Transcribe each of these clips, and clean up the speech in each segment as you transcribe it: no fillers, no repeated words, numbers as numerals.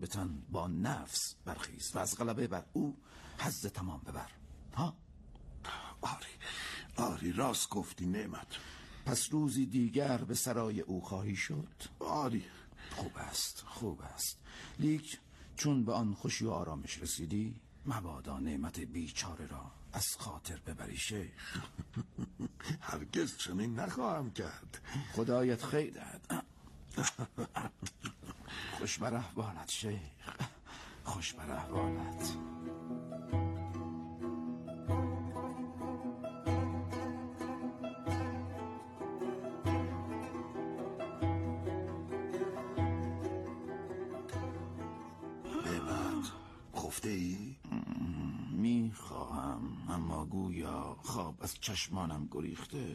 به تن با نفس برخیز و از غلبه بر او حظ تمام ببر. ها؟ آری راست گفتی نعمت. پس روزی دیگر به سرای او خواهی شد؟ آری. خوب است لیک چون به آن خوشی و آرامش رسیدی مبادا نعمت بیچاره را از خاطر ببری شیخ. هرگز چنین نخواهم کرد. خدایت خیر دهد. خوش بر احوالت شیخ، خوش بر احوالت. میخواهم اما گویا خواب از چشمانم گریخته.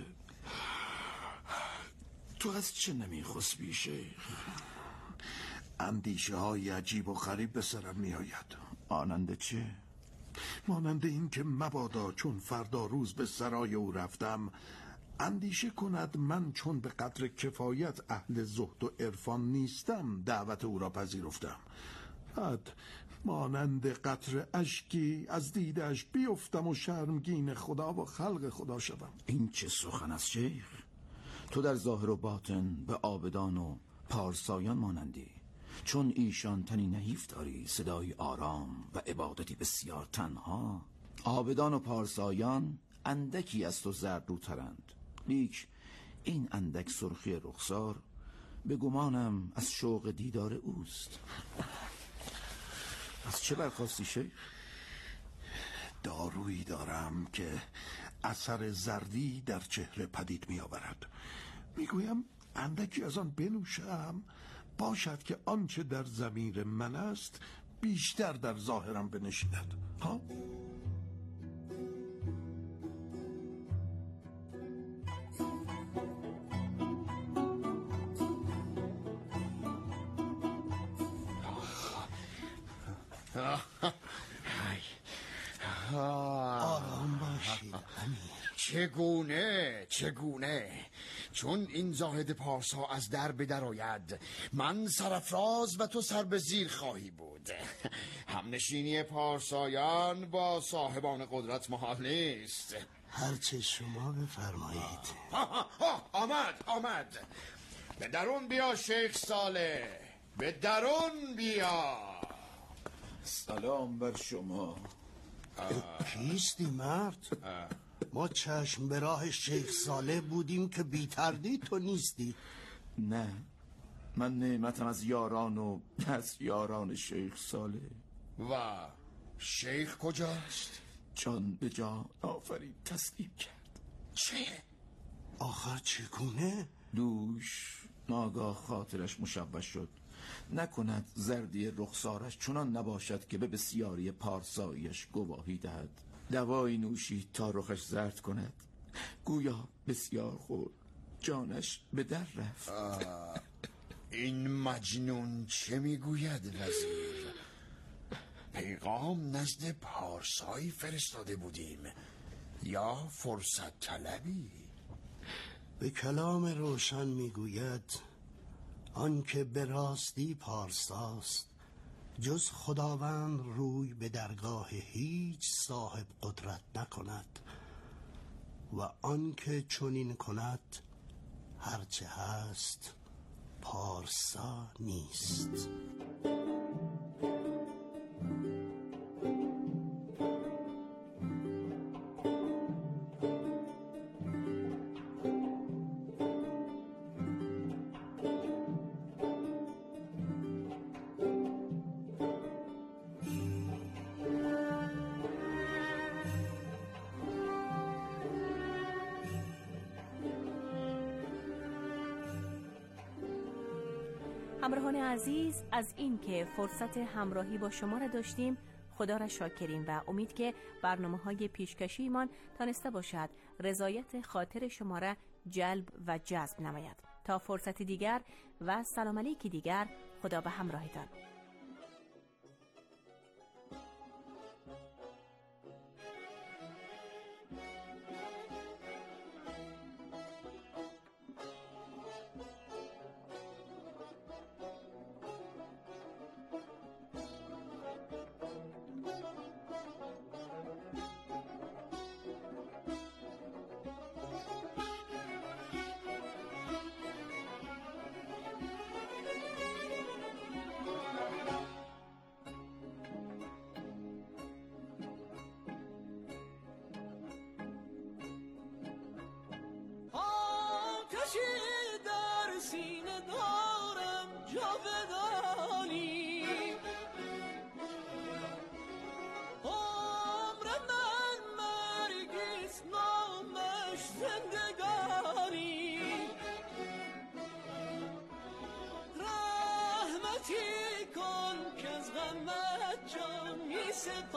تو از چه نمیخسبی شیخ؟ اندیشه های عجیب و غریب به سرم میآید. آنند چه؟ مانند این که مبادا چون فردا روز به سرای او رفتم اندیشه کند من چون به قدر کفایت اهل زهد و عرفان نیستم دعوت او را پذیرفتم. بعد مانند قطره اشکی از دیدش بیفتم و شرمگین خدا و خلق خدا شدم. این چه سخن است شیخ؟ تو در ظاهر و باطن به عابدان و پارسایان مانندی، چون ایشان تنی نحیف داری، صدای آرام و عبادتی بسیار تنها. عابدان و پارسایان اندکی از تو زردروترند، لیک این اندک سرخی رخسار به گمانم از شوق دیدار اوست. از چه برخاستی شیخ؟ دارویی دارم که اثر زردی در چهره پدید می آورد. میگویم اندکی از آن بنوشم باشد که آنچه در ضمیر من است بیشتر در ظاهرم بنشیند. ها؟ آرام باشید امیر. چگونه چون این زاهد پارسا از در بدر آید من سرفراز و تو سر به زیر خواهی بود. همنشینی پارسایان با صاحبان قدرت محال نیست. هرچه شما بفرمایید. آمد. به درون بیا شیخ صالح، به درون بیا. سلام بر شما. کیستی مرد؟ ما چشم به راه شیخ صالح بودیم که بی تردید تو نیستی. نه، من نعمتم از یاران و از یاران شیخ صالح. و شیخ کجاست؟ جان به جان آفرین تسلیم کرد. چه؟ آخر چگونه؟ دوش ناگاه خاطرش مشوش شد، نکند زردی رخسارش چنان نباشد که به بسیاری پارسایش گواهی دهد. دوایی نوشید تا رخش زرد کند، گویا بسیار خورد، جانش به در رفت. این مجنون چه میگوید وزیر؟ پیغام نزد پارسایی فرستاده بودیم یا فرصت طلبی؟ به کلام روشن میگوید آنکه به راستی پارساست جز خداوند روی به درگاه هیچ صاحب قدرت نکند و آنکه چنین کند هرچه هست پارسا نیست. همراهان عزیز، از این که فرصت همراهی با شما را داشتیم خدا را شاکریم و امید که برنامه‌های پیشکشیمان تانسته باشد رضایت خاطر شما را جلب و جذب نماید. تا فرصت دیگر و سلام علیک دیگر، خدا به همراهتان. آتشی در سینه دارم جاودانی، عمر من مرگیست نامش زندگانی، رحمتی کن که از غمت جان می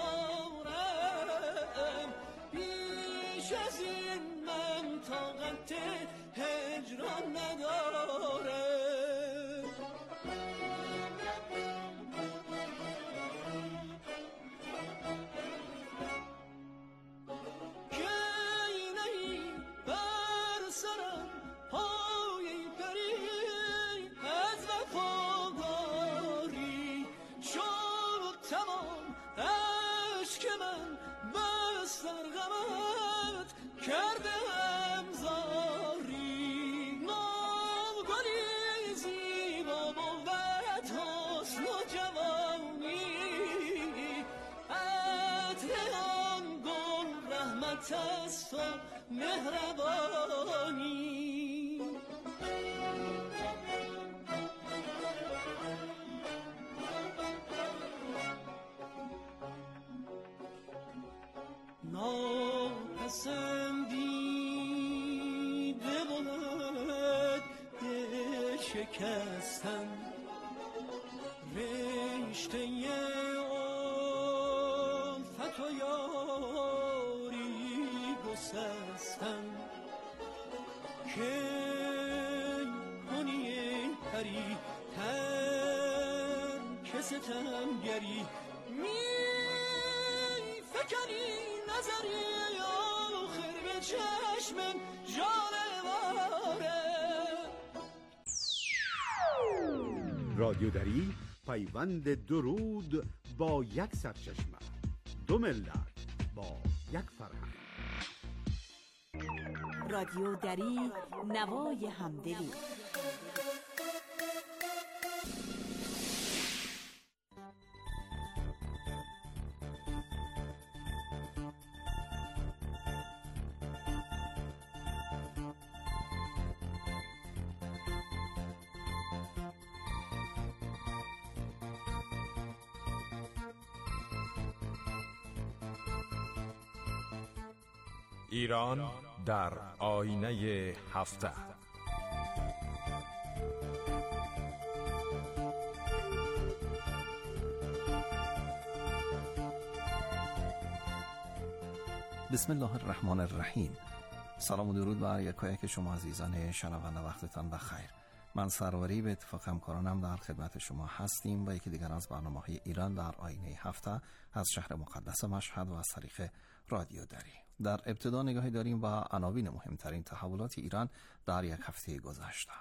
سپارم، بیش از این من طاقت هجران ندارم. کی نهی بر سرم پای پری از وفاداری، شد تمام عشق من بس در غمت کرده همزاری، نوگلی زیبا بود حسن و جوانی، عطر آن گل رحمت است و مهربانی. ناپسندیده بود شکستن، رشته الفت و یاری گسستن، که کنی پری ترک ستمگری، می فکنی نظری آخر به چشم جانواره. رادیو دری، پیوند درود با یک سرچشمه، دو ملت با یک فرهنگ. رادیو دری، نوای همدلی. ایران در آینه هفته. بسم الله الرحمن الرحیم. سلام و درود بر یکایک شما عزیزان شنونده، وقتتان بخیر. من سروری به اتفاق همکارانم در خدمت شما هستیم و یکی دیگر از برنامه‌های ایران در آینه هفته از شهر مقدس مشهد و از طریق رادیو دری. در ابتدا نگاهی داریم و عناوین مهمترین تحولات ایران در یک هفته گذشته.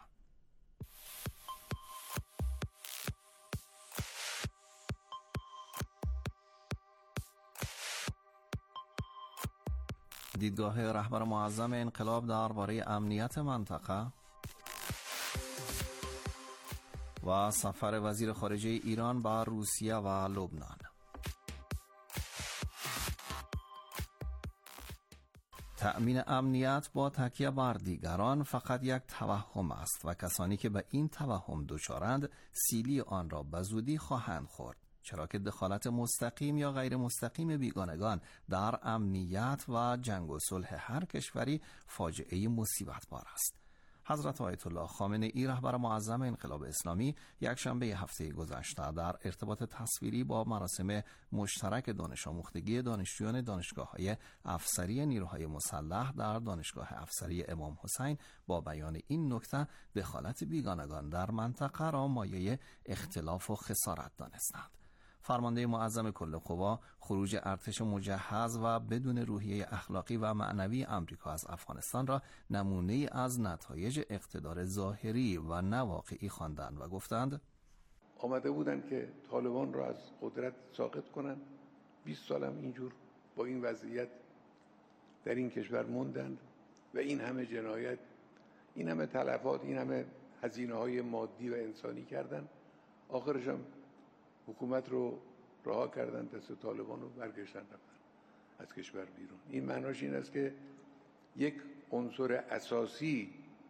دیدگاه رهبر معظم انقلاب درباره امنیت منطقه و سفر وزیر خارجه ایران به روسیه و لبنان. تأمین امنیت با تکیه بر دیگران فقط یک توهم است و کسانی که به این توهم دچارند سیلی آن را به زودی خواهند خورد، چرا که دخالت مستقیم یا غیر مستقیم بیگانگان در امنیت و جنگ و صلح هر کشوری فاجعه مصیبت بار است. حضرت آیت الله خامنه‌ای رهبر معظم انقلاب اسلامی یک شنبه هفته گذشته در ارتباط تصویری با مراسم مشترک دانش آموختگی دانشجویان دانشگاه‌های افسری نیروهای مسلح در دانشگاه افسری امام حسین با بیان این نکته دخالت بیگانگان در منطقه را مایه اختلاف و خسارت دانستند. فرمانده معظم کل قوا خروج ارتش مجهز و بدون روحیه اخلاقی و معنوی آمریکا از افغانستان را نمونه از نتایج اقتدار ظاهری و نه واقعی خواندند و گفتند آمده بودند که طالبان را از قدرت ساقط کنند. 20 سال هم اینجور با این وضعیت در این کشور موندند و این همه جنایت، این همه تلفات، این همه هزینه‌های مادی و انسانی کردند. آخرش هم حکومت رو رها کردن، دست طالبان رو برگشتن رفتن از کشور بیرون. این معناش این است که یک عنصر اساسی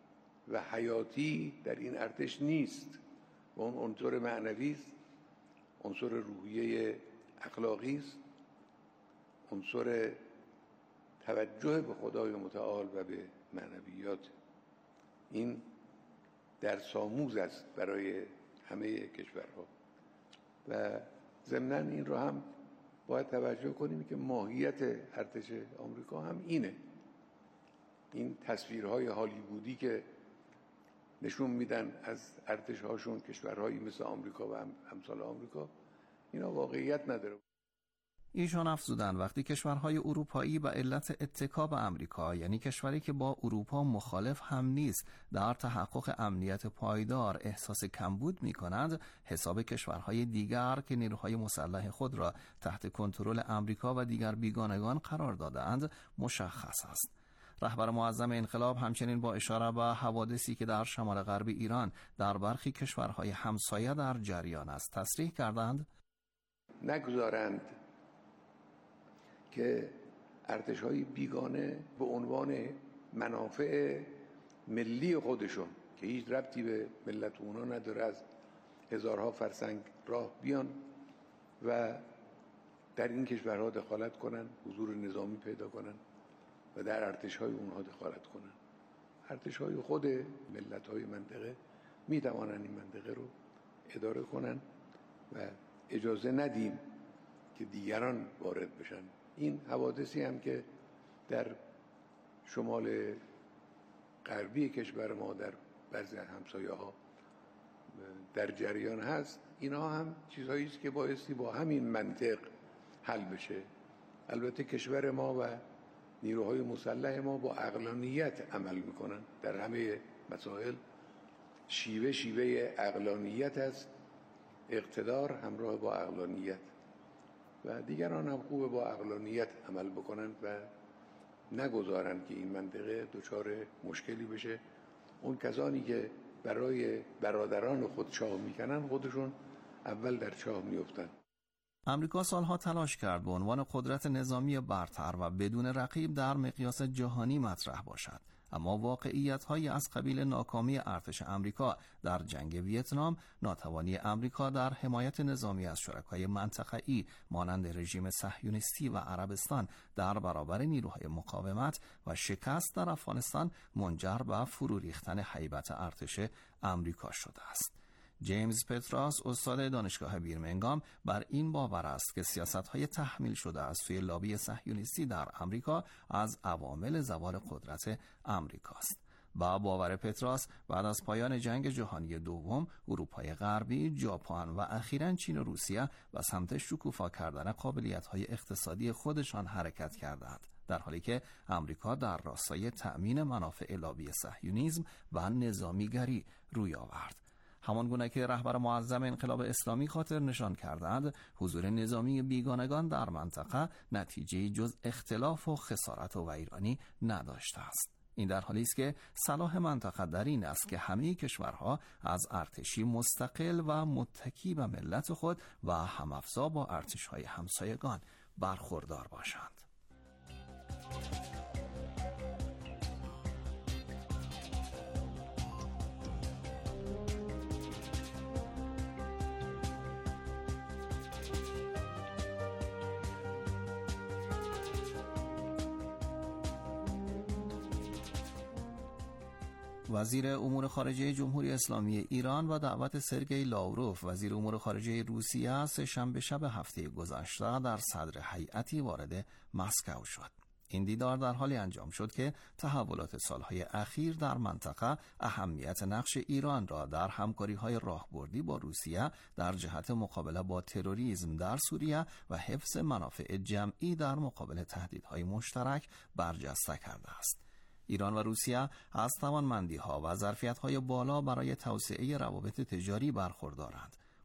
و حیاتی در این ارتش نیست و اون عنصر معنوی است، عنصر روحیه اخلاقی است، عنصر توجه به خدای متعال و به معنویات. این درس آموز است برای همه کشورها و ضمناً این رو هم باید توجه کنیم که ماهیت ارتش آمریکا هم اینه. این تصویرهای هالیوودی که نشون میدن از ارتش هاشون کشورهایی مثل آمریکا و امثال آمریکا، اینا واقعیت نداره. ایشان افزودن وقتی کشورهای اروپایی به علت اتکا به آمریکا، یعنی کشوری که با اروپا مخالف هم نیست، در تحقق امنیت پایدار احساس کمبود می‌کنند، حساب کشورهای دیگر که نیروهای مسلح خود را تحت کنترل آمریکا و دیگر بیگانگان قرار داده‌اند مشخص است. رهبر معظم انقلاب همچنین با اشاره به حوادثی که در شمال غرب ایران در برخی کشورهای همسایه در جریان است تصریح کردند نگذارند که ارتش‌های بیگانه به عنوان منافع ملی خودشون که هیچ ربطی به ملت اونا نداره از هزارها فرسنگ راه بیان و در این کشورها دخالت کنن، حضور نظامی پیدا کنن و در ارتش‌های اونها دخالت کنن. ارتش‌های خود ملت‌های منطقه می‌توانند این منطقه رو اداره کنن و اجازه ندیم که دیگران وارد بشن. این حوادثی هم که در شمال غربی کشور ما در بعضی همسایه‌ها در جریان هست، اینا هم چیزهایی است که بایستی با همین منطق حل بشه. البته کشور ما و نیروهای مسلح ما با عقلانیت عمل میکنن در همه مسائل. شیوه عقلانیت است، اقتدار همراه با عقلانیت و دیگران هم خوبه با عقلانیت عمل بکنن و نگذارن که این منطقه دچار مشکلی بشه. اون کسانی که برای برادران خود چاه میکنن خودشون اول در چاه میفتن. آمریکا سالها تلاش کرد به عنوان قدرت نظامی برتر و بدون رقیب در مقیاس جهانی مطرح باشد، اما واقعیت‌هایی از قبیل ناکامی ارتش آمریکا در جنگ ویتنام، ناتوانی آمریکا در حمایت نظامی از شرکای منطقه‌ای مانند رژیم صهیونیستی و عربستان در برابر نیروهای مقاومت و شکست در افغانستان منجر به فرو ریختن هیبت ارتش آمریکا شده است. جیمز پتراس استاد دانشگاه بیرمنگام بر این باور است که سیاست‌های تحمیل شده از سوی لابی صهیونیستی در آمریکا از عوامل زوال قدرت آمریکا است. با باور پتراس بعد از پایان جنگ جهانی دوم، اروپای غربی، ژاپن و اخیراً چین و روسیه به سمت شکوفا کردن قابلیت‌های اقتصادی خودشان حرکت کردند، در حالی که آمریکا در راستای تأمین منافع لابی صهیونیسم و نظامیگری روی آورد. همانگونه که رهبر معظم انقلاب اسلامی خاطر نشان کردند، حضور نظامی بیگانگان در منطقه نتیجه جز اختلاف و خسارت و ویرانی نداشته است. این در حالی است که صلاح منطقه در این است که همه کشورها از ارتشی مستقل و متکی به ملت خود و هم‌افزا با ارتش‌های همسایگان برخوردار باشند. وزیر امور خارجه جمهوری اسلامی ایران و دعوت سرگئی لاوروف وزیر امور خارجه روسیه سه‌شنبه شب هفته گذشته در صدر هیئتی وارد مسکو شد. این دیدار در حالی انجام شد که تحولات سالهای اخیر در منطقه اهمیت نقش ایران را در همکاری‌های راهبردی با روسیه در جهت مقابله با تروریسم در سوریه و حفظ منافع جمعی در مقابل تهدیدهای مشترک برجسته کرده است. ایران و روسیه از توانمندی‌ها و ظرفیت‌های بالا برای توسعه روابط تجاری برخوردارند.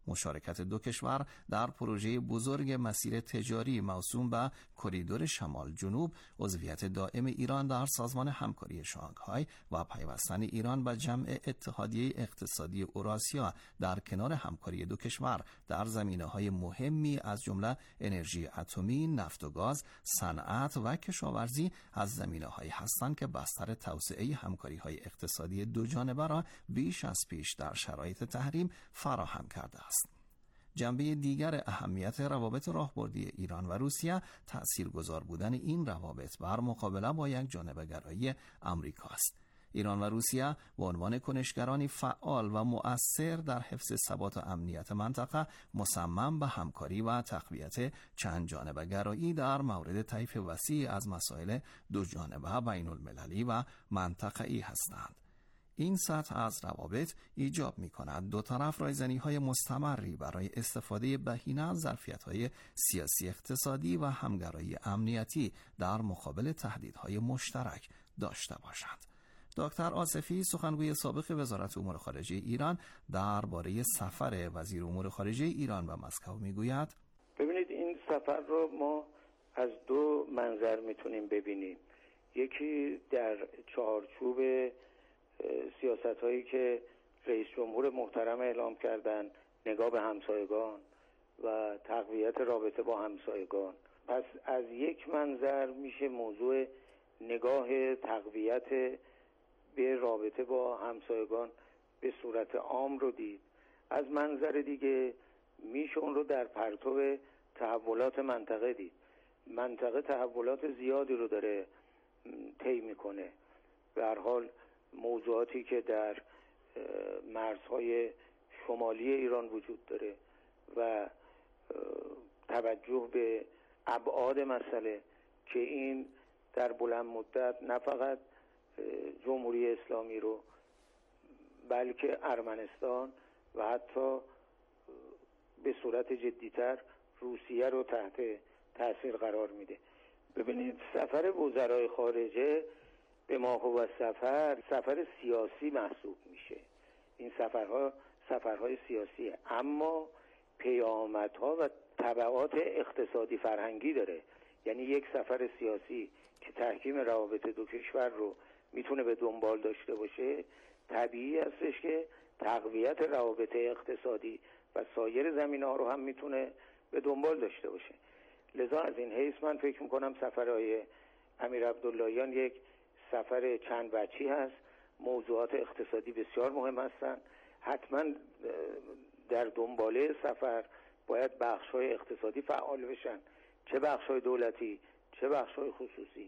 مشارکت دو کشور در پروژه بزرگ مسیر تجاری موسوم به کریدور شمال جنوب، عضویت دائم ایران در سازمان همکاری شانگهای و پیوستن ایران به جمع اتحادیه اقتصادی اوراسیا در کنار همکاری دو کشور در زمینه‌های مهمی از جمله انرژی اتمی، نفت و گاز، صنعت و کشاورزی از زمینه‌هایی هستند که بستر توسعه همکاری‌های اقتصادی دو جانبه را بیش از پیش در شرایط تحریم فراهم کرده است. جنبه دیگر اهمیت روابط راهبردی ایران و روسیه تأثیرگذار بودن این روابط بر مقابله با یک جانبه‌گرایی آمریکا است. ایران و روسیه به عنوان کنشگرانی فعال و مؤثر در حفظ ثبات و امنیت منطقه مصمم به همکاری و تقویت چند جانبه گرایی در مورد طیف وسیع از مسائل دو جانبه بین المللی و منطقه‌ای هستند. این سطح از روابط ایجاب می کند دو طرف رایزنی‌های مستمری برای استفاده بهینه از ظرفیت‌های سیاسی اقتصادی و همگرایی امنیتی در مقابل تهدیدهای مشترک داشته باشند. دکتر آصفی، سخنگوی سابق وزارت امور خارجه ایران، درباره سفر وزیر امور خارجه ایران به مسکو میگوید: ببینید، این سفر رو ما از دو منظر میتونیم ببینیم. یکی در چارچوب سیاست‌هایی که رئیس جمهور محترم اعلام کردن، نگاه به همسایگان و تقویت رابطه با همسایگان. پس از یک منظر میشه موضوع نگاه تقویت به رابطه با همسایگان به صورت عام رو دید. از منظر دیگه میشه اون رو در پرتو تحولات منطقه دید. منطقه تحولات زیادی رو داره طی میکنه. به هر حال موضوعاتی که در مرزهای شمالی ایران وجود داره و توجه به ابعاد مسئله که این در بلند مدت نه فقط جمهوری اسلامی رو بلکه ارمنستان و حتی به صورت جدیتر روسیه رو تحت تاثیر قرار میده. ببینید، سفر وزرای خارجه به ما هو سفر سیاسی محسوب میشه. این سفرهای سیاسیه، اما پیامدها و تبعات اقتصادی فرهنگی داره. یعنی یک سفر سیاسی که تحکیم روابط دو کشور رو میتونه به دنبال داشته باشه، طبیعی هستش که تقویت روابط اقتصادی و سایر زمینه‌ها رو هم میتونه به دنبال داشته باشه. لذا از این حیث من فکر میکنم سفرهای امیر عبداللهیان یک سفر چند وجهی هست. موضوعات اقتصادی بسیار مهم هستن. حتما در دنباله سفر باید بخش‌های اقتصادی فعال بشن، چه بخش‌های دولتی چه بخش‌های خصوصی.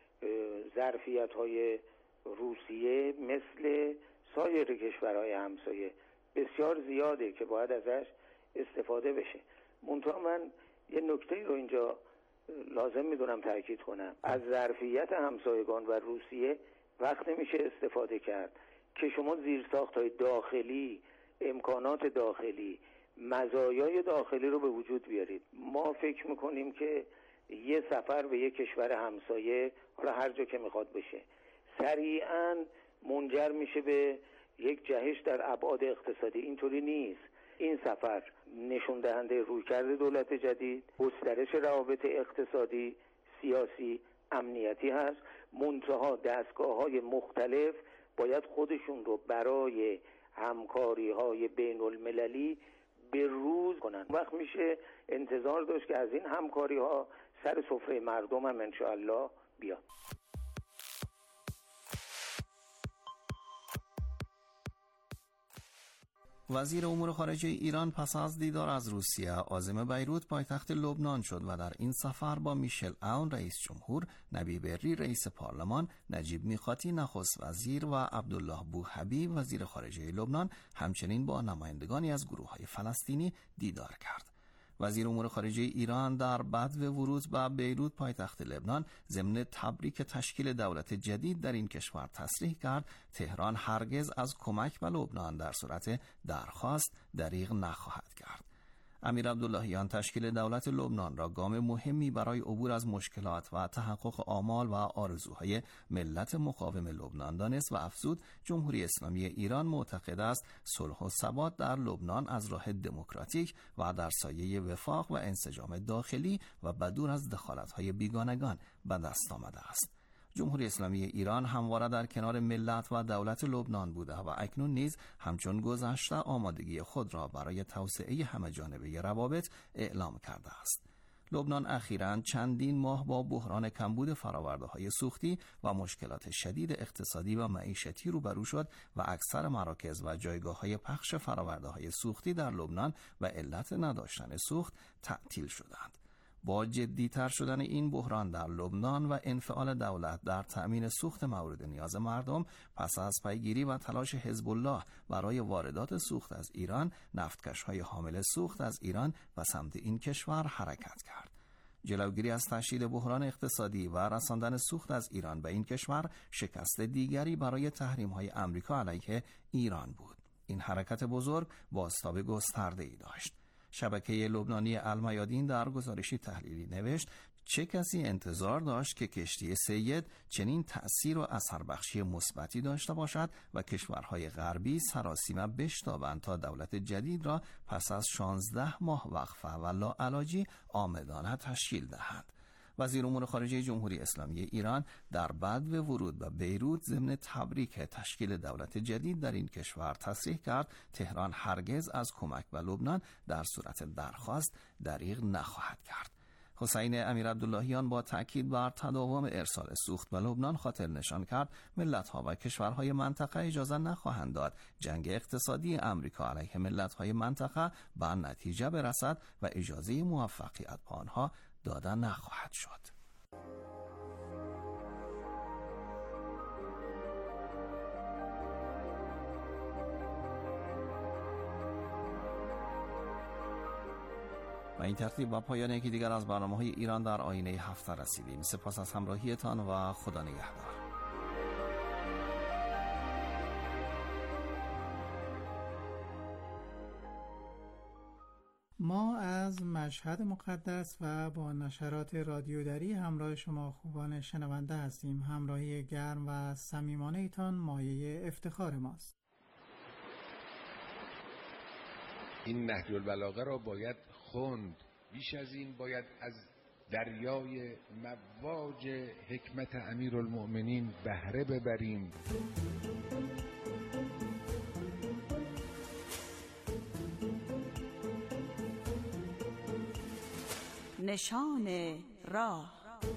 ظرفیت‌های روسیه مثل سایر کشورهای همسایه بسیار زیاده که باید ازش استفاده بشه. منتها من یه نکته رو اینجا لازم میدونم تاکید کنم. از ظرفیت همسایگان و روسیه وقت نمیشه استفاده کرد که شما زیرساخت‌های داخلی، امکانات داخلی، مزایای داخلی رو به وجود بیارید. ما فکر میکنیم که یه سفر به یه کشور همسایه، حالا هر جا که میخواد بشه، سریعاً منجر میشه به یک جهش در ابعاد اقتصادی. اینطوری نیست. این سفر نشون دهنده رویکرد دولت جدید، گسترش روابط اقتصادی، سیاسی، امنیتی هست. منتها دستگاه‌های مختلف باید خودشون رو برای همکاری‌های بین المللی به روز کنن. وقت میشه انتظار داشت که از این همکاری‌ها سر سفره مردم هم انشاءالله بیاد. وزیر امور خارجه ایران پس از دیدار از روسیه عازم بیروت پایتخت لبنان شد و در این سفر با میشل اون رئیس جمهور، نبی بری رئیس پارلمان، نجیب میقاتی نخست وزیر و عبدالله بوحبیب وزیر خارجه لبنان همچنین با نمایندگانی از گروه‌های فلسطینی دیدار کرد. وزیر امور خارجه ایران در بدو ورود به بیروت پایتخت لبنان ضمن تبریک تشکیل دولت جدید در این کشور تصریح کرد تهران هرگز از کمک به لبنان در صورت درخواست دریغ نخواهد کرد. امیر عبداللهیان تشکیل دولت لبنان را گام مهمی برای عبور از مشکلات و تحقق آمال و آرزوهای ملت مقاوم لبنان دانست و افزود جمهوری اسلامی ایران معتقد است صلح و ثبات در لبنان از راه دموکراتیک و در سایه وفاق و انسجام داخلی و بدور از دخالت‌های بیگانگان به دست آمده است. جمهوری اسلامی ایران همواره در کنار ملت و دولت لبنان بوده و اکنون نیز همچون گذشته آمادگی خود را برای توسعه همه‌جانبه روابط اعلام کرده است. لبنان اخیراً چندین ماه با بحران کمبود فرآورده‌های سوختی و مشکلات شدید اقتصادی و معیشتی روبرو شد و اکثر مراکز و جایگاه‌های پخش فرآورده‌های سوختی در لبنان و علت نداشتن سوخت تعطیل شدند. با جدی‌تر شدن این بحران در لبنان و انفعال دولت در تأمین سوخت مورد نیاز مردم، پس از پیگیری و تلاش حزب الله برای واردات سوخت از ایران، نفتکش‌های حامل سوخت از ایران و سمت این کشور حرکت کرد. جلوگیری از تشدید بحران اقتصادی و رساندن سوخت از ایران به این کشور شکست دیگری برای تحریم‌های آمریکا علیه ایران بود. این حرکت بزرگ بازتاب گسترده‌ای داشت. شبکه لبنانی المیادین در گزارشی تحلیلی نوشت چه کسی انتظار داشت که کشتی سید چنین تأثیر و اثربخشی مثبتی داشته باشد و کشورهای غربی سراسیمه بشتابند تا دولت جدید را پس از 16 ماه وقفه و لاعلاجی آمدانه تشکیل دهند. وزیر امور خارجه جمهوری اسلامی ایران در بدو ورود به بیروت ضمن تبریک تشکیل دولت جدید در این کشور تصریح کرد تهران هرگز از کمک به لبنان در صورت درخواست دریغ نخواهد کرد. حسین امیر عبداللهیان با تأکید بر تداوم ارسال سوخت به لبنان خاطر نشان کرد ملت‌ها و کشورهای منطقه اجازه نخواهند داد جنگ اقتصادی آمریکا علیه ملت‌های منطقه به نتیجه برسد و اجازه موفقیت به آنها داده نخواهد شد. و این ترتیب با پایان یکی دیگر از برنامه‌های ایران در آینه هفته رسیدیم. سپاس از همراهیتان و خدا نگهدار. ما از مشهد مقدس و با نشرات رادیو دری همراه شما خوبان شنونده هستیم. همراهی گرم و صمیمانه ایتان مایه افتخار ماست. این نهج البلاغه را باید خوند، بیش از این باید از دریای مواج حکمت امیرالمؤمنین بهره ببریم. نشان راه.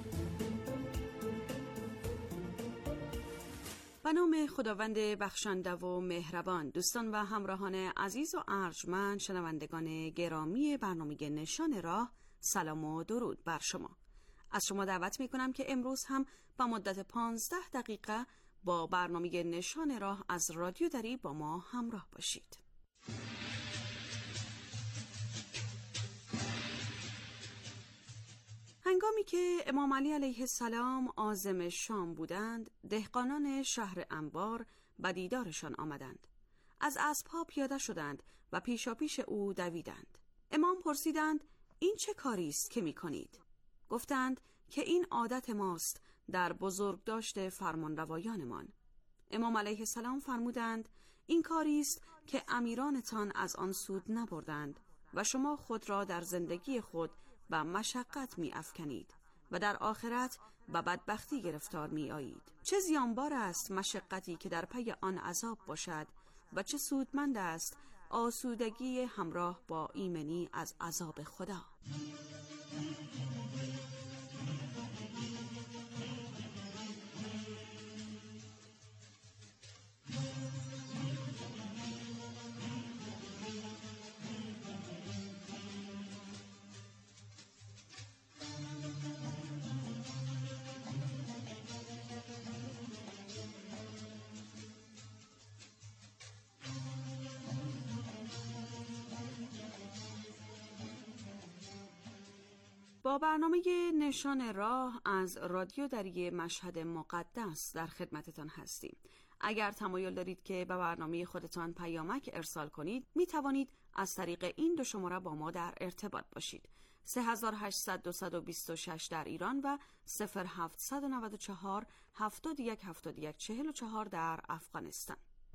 به نام خداوند بخشنده و مهربان. دوستان و همراهان عزیز و ارجمند، شنوندگان گرامی برنامه نشان راه، سلام و درود بر شما. از شما دعوت می کنم که امروز هم با مدت 15 دقیقه با برنامه نشان راه از رادیو دری با ما همراه باشید. هنگامی که امام علی علیه السلام عازم شام بودند، دهقانان شهر انبار به دیدارشان آمدند. از اسب‌ها پیاده شدند و پیشاپیش او دویدند. امام پرسیدند این چه کاری است که می‌کنید؟ گفتند که این عادت ماست در بزرگداشت فرمانروایانمان. امام علیه السلام فرمودند این کاری است که امیرانتان از آن سود نبردند و شما خود را در زندگی خود و مشقت می افکنید و در آخرت به بدبختی گرفتار می آیید. چه زیانبار است مشقتی که در پی آن عذاب باشد و چه سودمند است آسودگی همراه با ایمنی از عذاب خدا. با برنامه نشان راه از رادیو دری مشهد مقدس در خدمتتان هستیم. اگر تمایل دارید که به برنامه خودتان پیامک ارسال کنید، می توانید از طریق این دو شماره با ما در ارتباط باشید: 3800 در ایران و 0794 71 71 44 در افغانستان.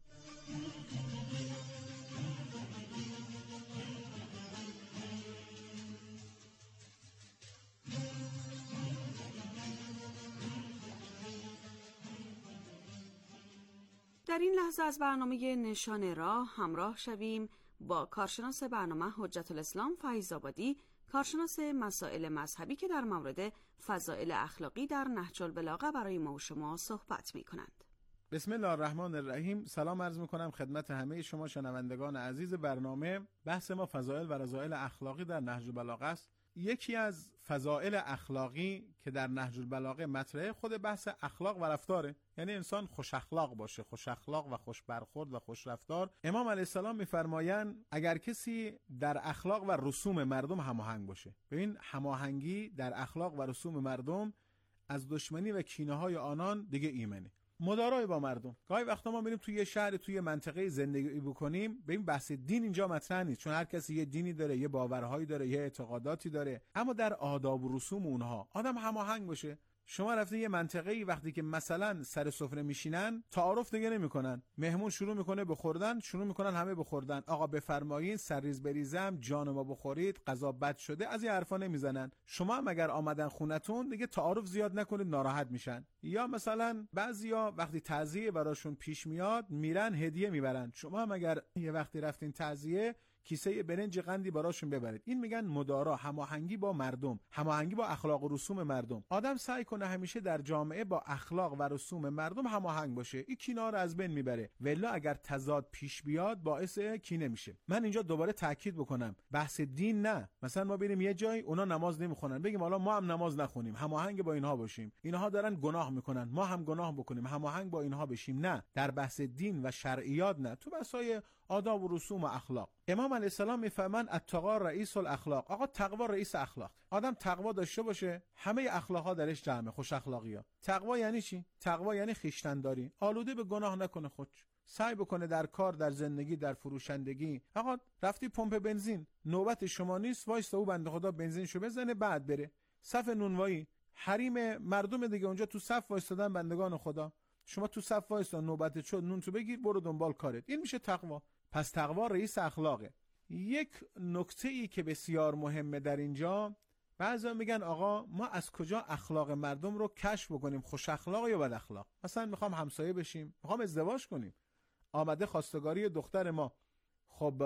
در این لحظه از برنامه نشان راه همراه شویم با کارشناس برنامه حجت الاسلام فیض‌آبادی، کارشناس مسائل مذهبی که در مورد فضائل اخلاقی در نهج البلاغه برای ما و شما صحبت می کنند. بسم الله الرحمن الرحیم. سلام عرض می کنم خدمت همه شما شنوندگان عزیز برنامه. بحث ما فضائل و رذائل اخلاقی در نهج البلاغه است. یکی از فضائل اخلاقی که در نهج البلاغه مطرحه خود بحث اخلاق و رفتاره، یعنی انسان خوش اخلاق باشه، خوش اخلاق و خوش برخورد و خوش رفتار. امام علیه السلام میفرمایند اگر کسی در اخلاق و رسوم مردم هماهنگ باشه، ببین هماهنگی در اخلاق و رسوم مردم از دشمنی و کینه های آنان دیگه ایمنه. مدارای با مردم. گاهی وقتا ما میریم توی یه شهر، توی منطقه زندگی بکنیم، ببین بحث دین اینجا مطرح نیست، چون هر کسی یه دینی داره، یه باورهایی داره، یه اعتقاداتی داره، اما در آداب و رسوم اونها آدم هماهنگ باشه. شما رفتین یه منطقه‌ای، وقتی که مثلا سر سفره میشینن تعارف دیگه نمی‌کنن، مهمون شروع میکنه به خوردن، شروع میکنن همه بخوردن، آقا بفرمایین، سرریز بریزم، جان ما بخورید، غذا بد شده، از این حرفا نمیزنن. شما هم اگر آمدن خونتون دیگه تعارف زیاد نکنید، ناراحت میشن. یا مثلا بعضیا وقتی تعزیه براشون پیش میاد میرن هدیه میبرن، شما هم اگر یه وقتی رفتین تعزیه کیسه برنج قندی براشون ببرید. این میگن مدارا، هماهنگی با مردم، هماهنگی با اخلاق و رسوم مردم. آدم سعی کنه همیشه در جامعه با اخلاق و رسوم مردم هماهنگ باشه، این کینه رو از بین میبره، ولی اگر تضاد پیش بیاد باعث کینه میشه. من اینجا دوباره تاکید بکنم بحث دین نه، مثلا ما بریم یه جای اونا نماز نمیخونن بگیم حالا ما هم نماز نخونیم، هماهنگ با اینها باشیم، اینها دارن گناه میکنن ما هم گناه بکنیم، هماهنگ با اینها بشیم. نه، در بحث دین و شرعیات نه، تو بحث‌های آداب و رسوم و اخلاق. امام علیه السلام میفهمن التقوا رئیس الاخلاق. آقا تقوا رئیس اخلاق. آدم تقوا داشته باشه همه اخلاق‌ها درش جمعه، خوش اخلاقی‌ها. تقوا یعنی چی؟ تقوا یعنی خویشتن‌داری، آلوده به گناه نکنه، خودش سعی بکنه در کار، در زندگی، در فروشندگی. آقا رفتی پمپ بنزین، نوبت شما نیست، وایسا او بنده خدا بنزینشو بزنه بعد بره. صف نونوایی، حریم مردم دیگه اونجا تو صف وایسادن بندگان خدا، شما تو صف وایسا، نوبت شد نون تو بگیر برو دنبال کارت. این میشه تقوا. پس تقوا رئیس اخلاقه. یک نکته ای که بسیار مهمه در اینجا، بعضا میگن آقا ما از کجا اخلاق مردم رو کشف بکنیم، خوش اخلاق یا بد اخلاق؟ مثلا میخوام همسایه بشیم، میخوام ازدواج کنیم، آمده خواستگاری دختر ما، خب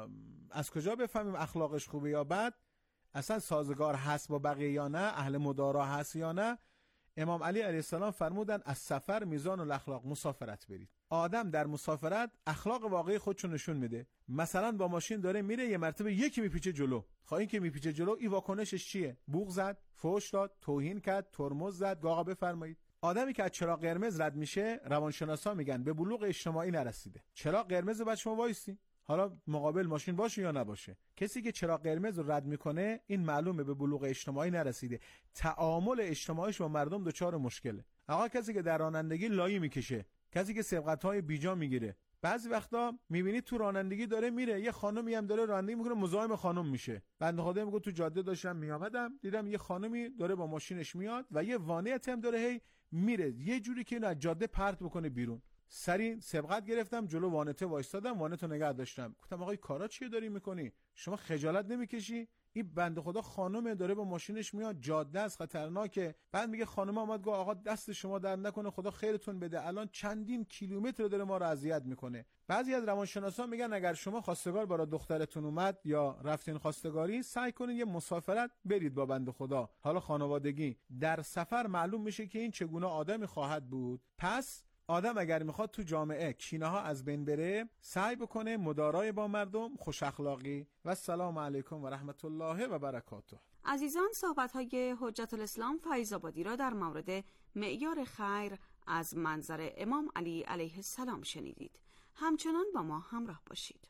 از کجا بفهمیم اخلاقش خوبه یا بد؟ اصلا سازگار هست با بقیه یا نه؟ اهل مدارا هست یا نه؟ امام علی علیه السلام فرمودن از سفر میزان الاخلاق، مسافرت برید. آدم در مسافرت اخلاق واقعی خودشو نشون میده. مثلا با ماشین داره میره، یه مرتبه یکی میپیچه جلو، این که میپیچه جلو این واکنشش چیه؟ بوق زد، فحش داد، توهین کرد، ترمز زد، آقا بفرمایید. آدمی که از چراغ قرمز رد میشه، روانشناسا میگن به بلوغ اجتماعی نرسیده. چراغ قرمز بعد شما وایسی، حالا مقابل ماشین باشه یا نباشه، کسی که چراغ قرمز رو رد میکنه این معلومه به بلوغ اجتماعی نرسیده، تعامل اجتماعیش با مردم دچار مشکله. آقا کسی که در رانندگی لایی میکشه، کسی که سبقت‌های بیجا میگیره، بعضی وقتا میبینید تو رانندگی داره میره، یه خانمی هم داره رانندگی میکنه مزاحم خانم میشه. بنده خدا میگه تو جاده داشتم میامدم دیدم یه خانمی داره با ماشینش میاد و یه وانیت هم داره هی میره، یه جوری که اینو از جاده پرت بکنه بیرون. سری سبقت گرفتم جلو وانته وایستادم، وانتو نگه داشتم، گفتم آقا این کارا چیه داری میکنی؟ شما خجالت نمیکشی؟ این بنده خدا خانومه داره با ماشینش میاد، جاده است، خطرناکه. بعد میگه خانم اومد گفت آقا دست شما در نکنه، خدا خیرتون بده، الان چندین کیلومتر داره ما رو اذیت میکنه. بعضی از روانشناسا میگن اگر شما خواستگار برای دخترتون اومد یا رفتین خواستگاری، سعی کنین یه مسافرت برید با بنده خدا، حالا خانوادگی. در سفر معلوم میشه که این چگونه آدمی خواهد بود. پس آدم اگر میخواد تو جامعه کینه ها از بین بره، سعی بکنه مدارای با مردم، خوش اخلاقی. و السلام علیکم و رحمت الله و برکاته. عزیزان، صحبت‌های حجت الاسلام فیض‌آبادی را در مورد معیار خیر از منظر امام علی علیه السلام شنیدید. همچنان با ما همراه باشید.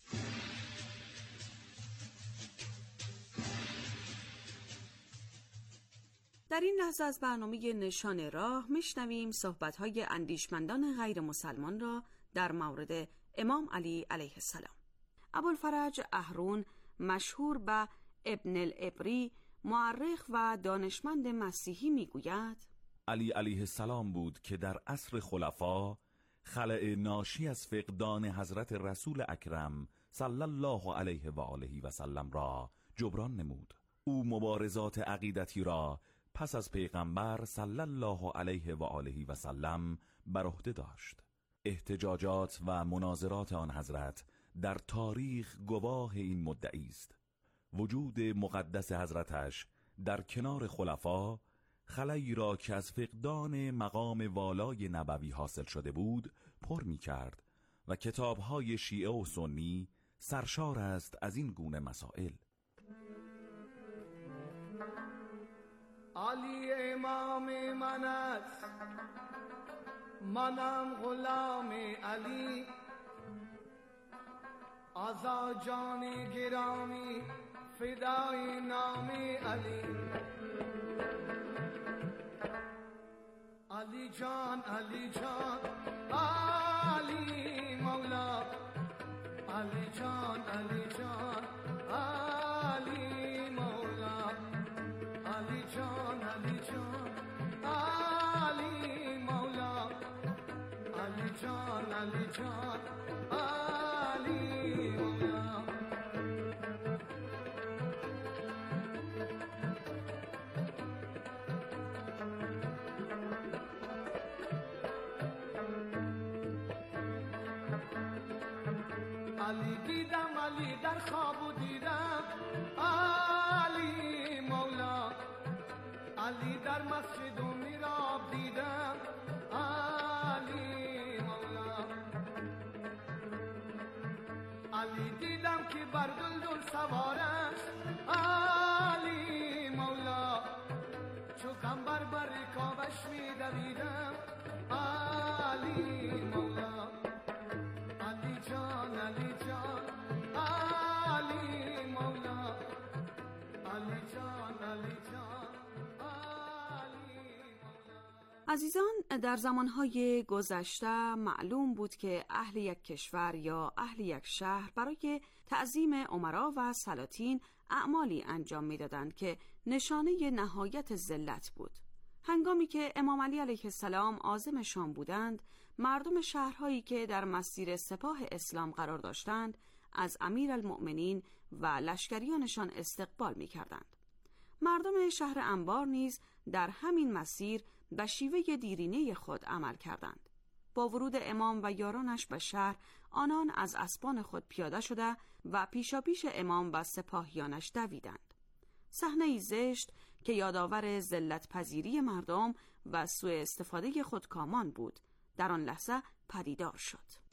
در این لحظه از برنامه نشان راه میشنویم صحبت‌های اندیشمندان غیر مسلمان را در مورد امام علی علیه السلام. ابوالفرج اهرون مشهور به ابن العبری، مورخ و دانشمند مسیحی میگوید علی علیه السلام بود که در عصر خلفا خلأ ناشی از فقدان حضرت رسول اکرم صلی الله علیه و آله و سلم را جبران نمود. او مبارزات عقیدتی را پس از پیغمبر صلی الله علیه و آله و سلم بر عهده داشت. احتجاجات و مناظرات آن حضرت در تاریخ گواه این مدعی است. وجود مقدس حضرتش در کنار خلفا خلایی را که از فقدان مقام والای نبوی حاصل شده بود پر می کرد و کتاب‌های شیعه و سنی سرشار است از این گونه مسائل. علی امام من است، منم غلام علی، آزا جان گرامی فدای نام علی. علی جان علی جان علی مولا، علی جان علی جان علی مولا، علی جان علی جان علی مولا، علی جان علی جان علی مولا. علی دیدم علی در خواب دیدم علی مولا، علی در مسجد و میراب دیدم علی مولا، علی دیدم که بر دلدل سوار است علی مولا، چو قنبر بر رکابش میدویدم علی مولا، علی جان علی جان علی مولا، علی جان علی جان علی مولا. عزیزان، در زمانهای گذشته معلوم بود که اهل یک کشور یا اهل یک شهر برای تعظیم امرا و سلاطین اعمالی انجام میدادند که نشانه نهایت ذلت بود. هنگامی که امام علی علیه السلام عازم شام بودند، مردم شهرهایی که در مسیر سپاه اسلام قرار داشتند از امیرالمؤمنین و لشکریانشان استقبال می کردند. مردم شهر انبار نیز در همین مسیر به شیوه دیرینه خود عمل کردند. با ورود امام و یارانش به شهر، آنان از اسبان خود پیاده شده و پیشاپیش امام و سپاهیانش دویدند. صحنه‌ای زشت که یادآور ذلت پذیری مردم و سوء استفاده خودکامان بود در آن لحظه پدیدار شد.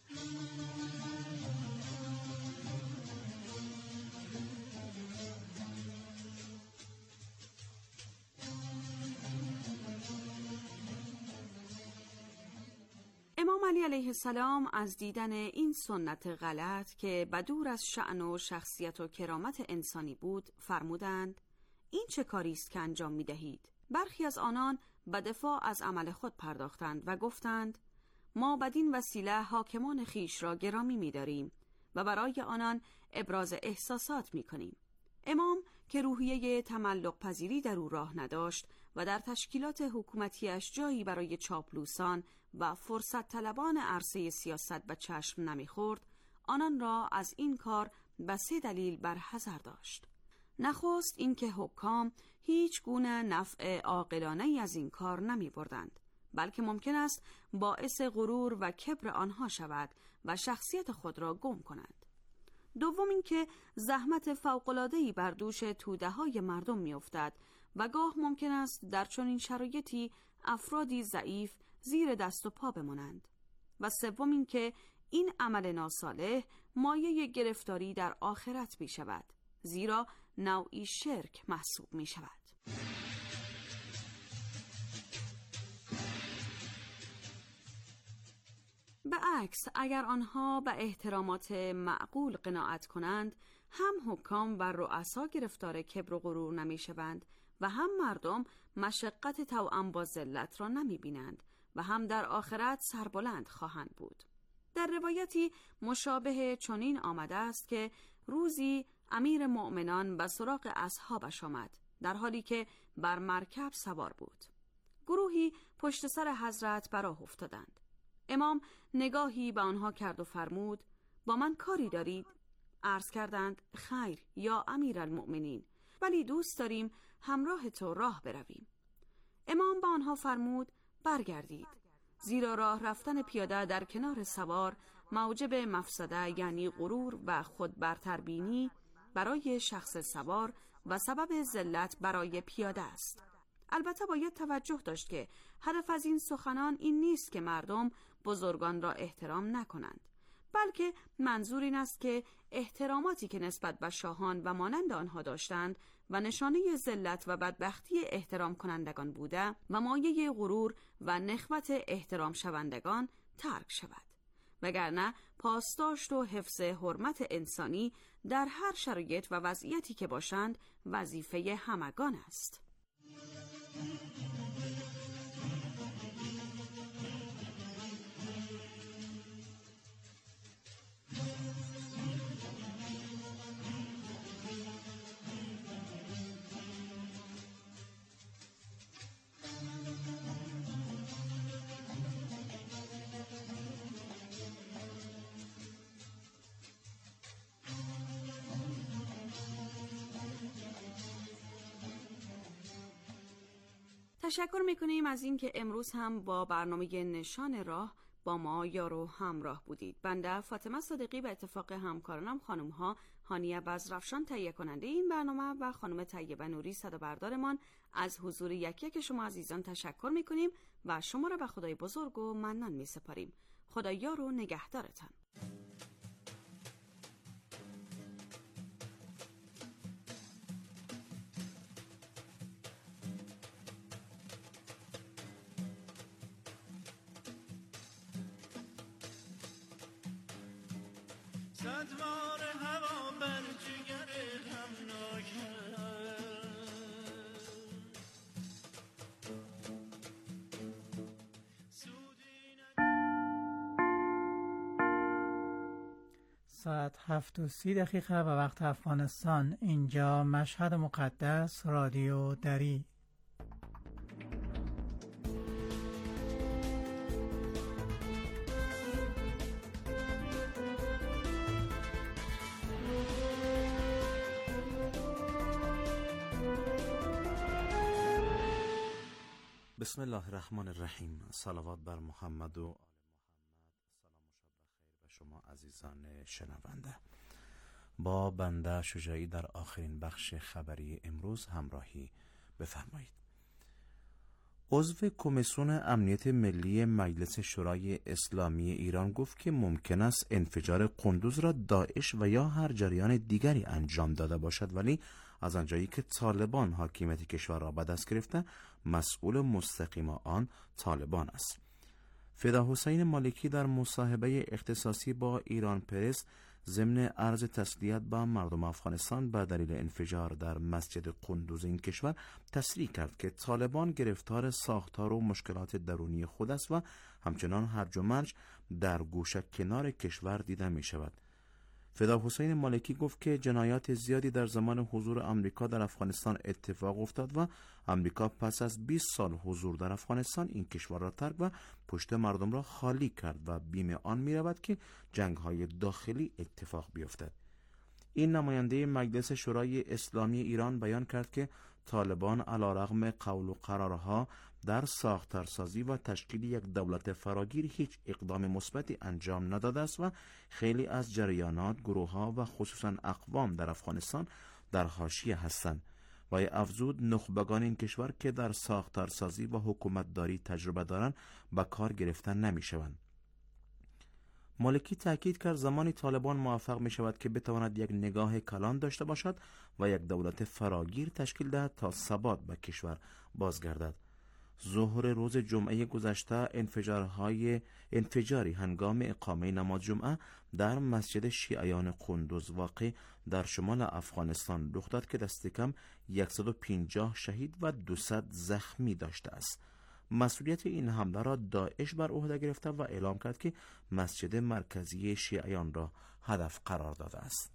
امام علی علیه السلام از دیدن این سنت غلط که بدور از شأن و شخصیت و کرامت انسانی بود فرمودند: این چه کاری است که انجام می دهید؟ برخی از آنان به دفاع از عمل خود پرداختند و گفتند: ما بدین وسیله حاکمان خیش را گرامی می داریم و برای آنان ابراز احساسات می کنیم. امام که روحیه تملق پذیری در او راه نداشت و در تشکیلات حکومتیش جایی برای چاپلوسان و فرصت طلبان عرصه سیاست به چشم نمیخورد، آنان را از این کار به 3 دلیل برحذر داشت. نخست اینکه حکام هیچ گونه نفع عاقلانه‌ای از این کار نمی بردند، بلکه ممکن است باعث غرور و کبر آنها شود و شخصیت خود را گم کنند. دوم اینکه زحمت فوق‌العاده‌ای بر دوش توده‌های مردم می‌افتد و گاه ممکن است در چنین شرایطی افرادی ضعیف زیر دست و پا بمانند. و سوم اینکه این عمل ناصالح مایه گرفتاری در آخرت می‌شود، زیرا نوعی شرک محسوب می‌شود. به عکس، اگر آنها به احترامات معقول قناعت کنند، هم حکام و رؤسا گرفتار کبر و غرور نمی شوند و هم مردم مشقت توأم با ذلت را نمی بینند و هم در آخرت سربلند خواهند بود. در روایتی مشابه چنین آمده است که روزی امیر مؤمنان به سراغ اصحابش آمد در حالی که بر مرکب سوار بود. گروهی پشت سر حضرت بر راه افتادند. امام نگاهی به آنها کرد و فرمود: با من کاری دارید؟ عرض کردند: خیر یا امیرالمؤمنین، ولی دوست داریم همراه تو راه برویم. امام به آنها فرمود: برگردید، زیرا راه رفتن پیاده در کنار سوار موجب مفسده یعنی غرور و خود برتربینی برای شخص سوار و سبب ذلت برای پیاده است. البته باید توجه داشت که هدف از این سخنان این نیست که مردم بزرگان را احترام نکنند، بلکه منظور این است که احتراماتی که نسبت به شاهان و مانند آنها داشتند و نشانه ذلت و بدبختی احترام کنندگان بوده و مایه غرور و نخوت احترام شوندگان ترک شود، وگرنه پاسداشت و حفظ حرمت انسانی در هر شرایط و وضعیتی که باشند وظیفه همگان است. تشکر میکنیم از اینکه امروز هم با برنامه نشان راه با ما یار و همراه بودید. بنده فاطمه صادقی به اتفاق همکارانم خانم ها هانیه بزرفشان تهیه کننده این برنامه و خانم طیبه نوری صدابردارمان از حضور یک شما عزیزان تشکر میکنیم و شما را به خدای بزرگ و منان میسپاریم. خدا یار و نگهدارتان. صدوار هوا بر جگر هم ناکرد، ساعت 7:30 و وقت افغانستان. اینجا مشهد مقدس، رادیو دری. بسم الله الرحمن الرحیم. صلوات بر محمد و آل محمد. سلام و شب بخیر به شما عزیزان شنونده. با بنده شجاعی در آخرین بخش خبری امروز همراهی بفرمایید. عضو کمیسیون امنیت ملی مجلس شورای اسلامی ایران گفت که ممکن است انفجار قندوز را داعش و یا هر جریان دیگری انجام داده باشد، ولی از آنجایی که طالبان حاکمیت کشور را به دست گرفته، مسئول مستقیم آن طالبان است. فدا حسین مالکی در مصاحبه اختصاصی با ایران پرس ضمن عرض تسلیت به مردم افغانستان به دلیل انفجار در مسجد قندوز این کشور تصریح کرد که طالبان گرفتار ساختار و مشکلات درونی خود است و همچنان هرج و مرج در گوشه کنار کشور دیده می شود. فدا حسین مالکی گفت که جنایات زیادی در زمان حضور آمریکا در افغانستان اتفاق افتاد و آمریکا پس از 20 سال حضور در افغانستان این کشور را ترک و پشت مردم را خالی کرد و بیم آن می رود که جنگ‌های داخلی اتفاق بیفتد. این نماینده مجلس شورای اسلامی ایران بیان کرد که طالبان علیرغم قول و قرارها در ساختارسازی و تشکیل یک دولت فراگیر هیچ اقدام مثبتی انجام نداده است و خیلی از جریانات، گروه‌ها و خصوصا اقوام در افغانستان در حاشیه هستند و افزود نخبگان این کشور که در ساختارسازی و حکومتداری تجربه دارند به کار گرفتن نمی‌شوند. مالکی تأکید کرد زمانی طالبان موفق می شود که بتواند یک نگاه کلان داشته باشد و یک دولت فراگیر تشکیل دهد تا ثبات به کشور بازگردد. ظهر روز جمعه گذشته انفجاری هنگام اقامه نماز جمعه در مسجد شیعیان قندوز واقع در شمال افغانستان رخ داد که دست کم 150 شهید و 200 زخمی داشته است. مسئولیت این حمله را داعش بر عهده گرفته و اعلام کرد که مسجد مرکزی شیعیان را هدف قرار داده است.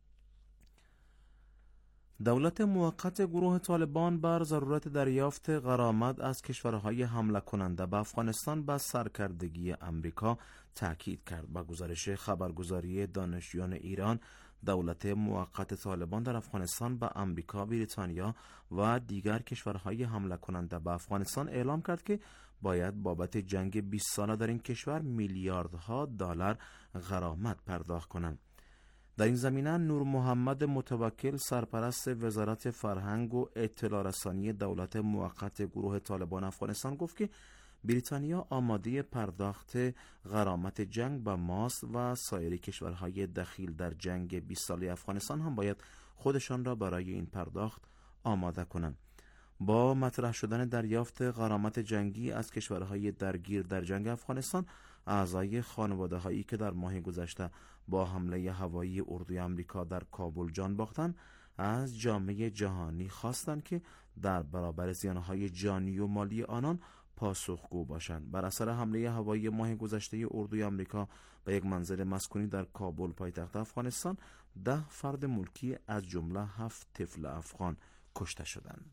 دولت موقت گروه طالبان بر ضرورت دریافت غرامت از کشورهای حمله کننده به افغانستان به سرکردگی امریکا تاکید کرد. با گزارش خبرگزاری دانشجویان ایران، دولت موقت طالبان در افغانستان به امریکا، بریتانیا و دیگر کشورهای حمله کننده به افغانستان اعلام کرد که باید بابت جنگ 20 ساله در این کشور میلیاردها دلار غرامت پرداخت کنند. در این زمینه نور محمد متوکل، سرپرست وزارت فرهنگ و اطلاع رسانی دولت موقت گروه طالبان افغانستان، گفت که بریتانیا آماده پرداخت غرامت جنگ به ماست و سایر کشورهای دخیل در جنگ 20 ساله افغانستان هم باید خودشان را برای این پرداخت آماده کنند. با مطرح شدن دریافت غرامت جنگی از کشورهای درگیر در جنگ افغانستان، اعضای خانواده هایی که در ماه گذشته با حمله هوایی اردوی آمریکا در کابل جان باختند از جامعه جهانی خواستند که در برابر زیانهای جانی و مالی آنان پاسخگو باشند. بر اثر حمله هوایی ماه گذشته اردوی آمریکا به یک منزل مسکونی در کابل پایتخت افغانستان 10 فرد ملکی از جمله 7 طفل افغان کشته شدند.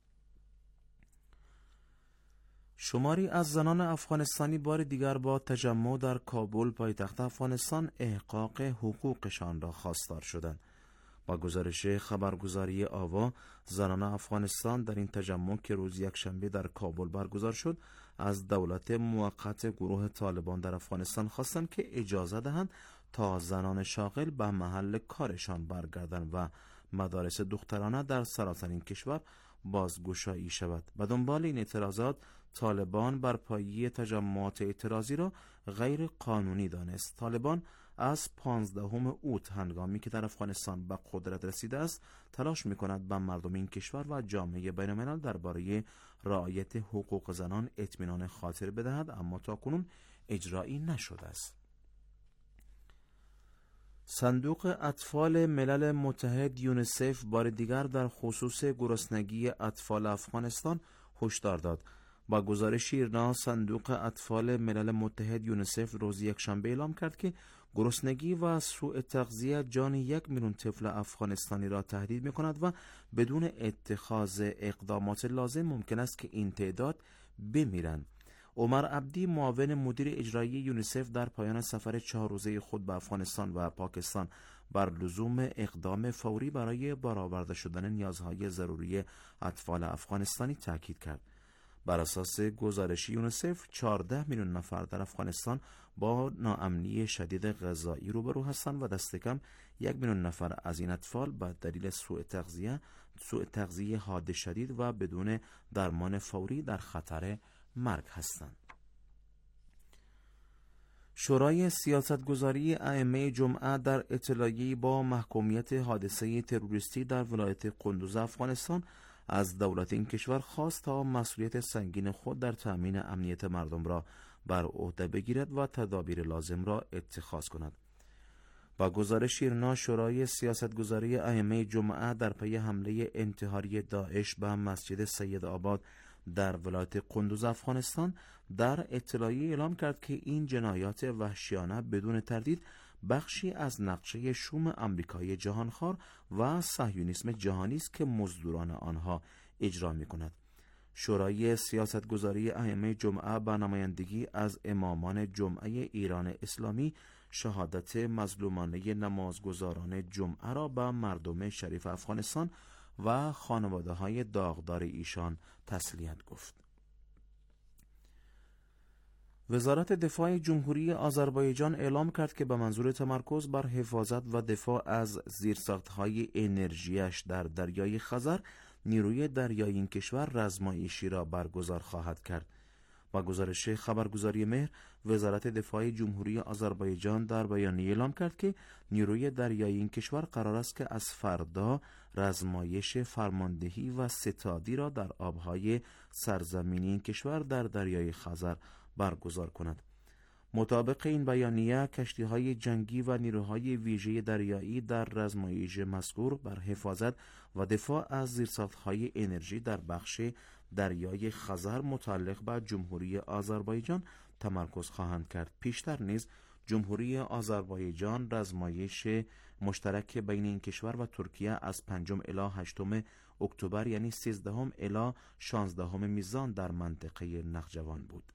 شماری از زنان افغانستانی بار دیگر با تجمع در کابل پایتخت افغانستان احقاق حقوقشان را خواستار شدند. با گزارش خبرگزاری آوا، زنان افغانستان در این تجمع که روز یکشنبه در کابل برگزار شد، از دولت موقت گروه طالبان در افغانستان خواستند که اجازه دهند تا زنان شاغل به محل کارشان برگردند و مدارس دخترانه در سراسر این کشور بازگشایی شود. به دنبال این اعتراضات، طالبان برپایی تجمعات اعتراضی را غیر قانونی دانست. طالبان از 15 اوت هنگامی که در افغانستان به قدرت رسیده است تلاش می‌کند به مردم این کشور و جامعه بین‌الملل درباره رعایت حقوق زنان اطمینان خاطر بدهد، اما تاکنون اجرایی نشده است. صندوق اطفال ملل متحد یونیسف بار دیگر در خصوص گرسنگی اطفال افغانستان هشدار داد. با گزارش ایرنا، صندوق اطفال ملل متحد یونیسف روز یکشنبه اعلام کرد که گرسنگی و سوء تغذیه جان 1 میلیون طفل افغانستانی را تهدید می‌کند و بدون اتخاذ اقدامات لازم ممکن است که این تعداد بمیرند. عمر عبدی، معاون مدیر اجرایی یونیسف، در پایان سفر 4 روزه خود به افغانستان و پاکستان بر لزوم اقدام فوری برای برآورده شدن نیازهای ضروری اطفال افغانستانی تاکید کرد. بر اساس گزارش یونیسف 14 میلیون نفر در افغانستان با ناامنی شدید غذایی روبرو هستند و دست کم 1 میلیون نفر از این اطفال به دلیل سوء تغذیه حاد شدید و بدون درمان فوری در خطر مرگ هستند. شورای سیاستگذاری ائمه جمعه در اطلاعیه‌ای با محکومیت حادثه تروریستی در ولایت قندوز افغانستان از دولت این کشور خواست تا مسئولیت سنگین خود در تأمین امنیت مردم را بر عهده بگیرد و تدابیر لازم را اتخاذ کند. با گزارش ایرنا، شورای سیاستگذاری ائمه جمعه در پی حمله انتحاری داعش به مسجد سید آباد در ولایت قندوز افغانستان در اطلاعیه اعلام کرد که این جنایات وحشیانه بدون تردید بخشی از نقشه شوم آمریکای جهانخوار و صهیونیسم جهانی است که مزدوران آنها اجرا می‌کند. شورای سیاستگذاری ائمه جمعه با نمایندگی از امامان جمعه ایران اسلامی شهادت مظلومانه نمازگزاران جمعه را به مردم شریف افغانستان و خانواده‌های داغدار ایشان تسلیت گفت. وزارت دفاع جمهوری آذربایجان اعلام کرد که به منظور تمرکز بر حفاظت و دفاع از زیرساخت‌های انرژیش در دریای خزر، نیروی دریایی این کشور رزمایشی را برگزار خواهد کرد. با گزارش خبرگزاری مهر، وزارت دفاع جمهوری آذربایجان در بیانیه اعلام کرد که نیروی دریایی این کشور قرار است که از فردا رزمایش فرماندهی و ستادی را در آبهای سرزمینی این کشور در دریای خزر برگزار کند. مطابق این بیانیه، کشتی‌های جنگی و نیروهای ویژه دریایی در رزمایش مذکور بر حفاظت و دفاع از زیرساخت‌های انرژی در بخش دریای خزر متعلق به جمهوری آذربایجان تمرکز خواهند کرد. پیشتر نیز جمهوری آذربایجان رزمایش مشترک بین این کشور و ترکیه از 5 الی 8 اکتبر یعنی 13 الی 16 میزان در منطقه نخجوان بود.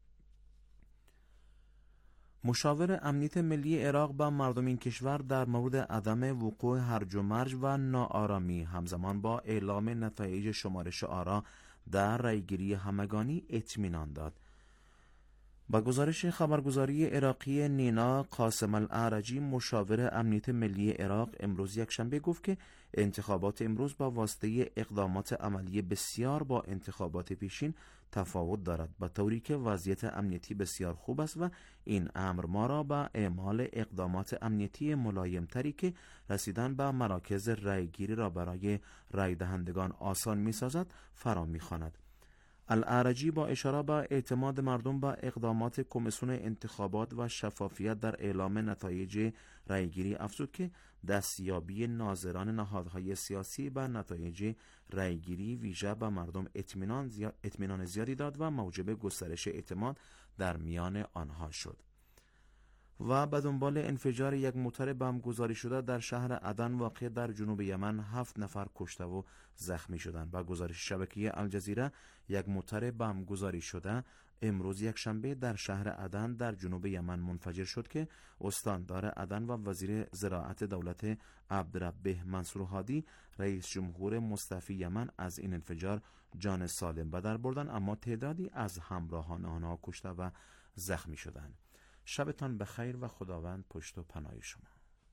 مشاور امنیت ملی عراق با مردم این کشور در مورد عدم وقوع هرج و مرج و ناآرامی همزمان با اعلام نتایج شمارش آرا در رأیگیری همگانی اطمینان داد. با گزارش خبرگزاری عراقی نینا، قاسم الاعرجی مشاور امنیت ملی عراق امروز یکشنبه گفت که انتخابات امروز با واسطه اقدامات عملی بسیار با انتخابات پیشین تفاوت دارد، به طوری که وضعیت امنیتی بسیار خوب است و این امر ما را به اعمال اقدامات امنیتی ملایم تری که رسیدن به مراکز رأیگیری را برای رأی دهندگان آسان می سازد فرا می خواند. الاعرجی با اشاره به اعتماد مردم به اقدامات کمیسیون انتخابات و شفافیت در اعلام نتایج رأیگیری افزود که دستیابی ناظران نهادهای سیاسی به نتایج رأیگیری ویژه به مردم اطمینان زیادی داد و موجب گسترش اعتماد در میان آنها شد. و به دنبال انفجار یک موتر بم گذاری شده در شهر عدن واقع در جنوب یمن 7 نفر کشته و زخمی شدند. با گزارش شبکه الجزیره، یک موتر بم گذاری شده امروز یکشنبه در شهر عدن در جنوب یمن منفجر شد که استاندار عدن و وزیر زراعت دولت عبدالربه منصور هادی رئیس جمهور مستعفی یمن از این انفجار جان سالم به در بردند، اما تعدادی از همراهان آنها کشته و زخمی شدند. شبتان بخیر و خداوند پشت و پناه شما.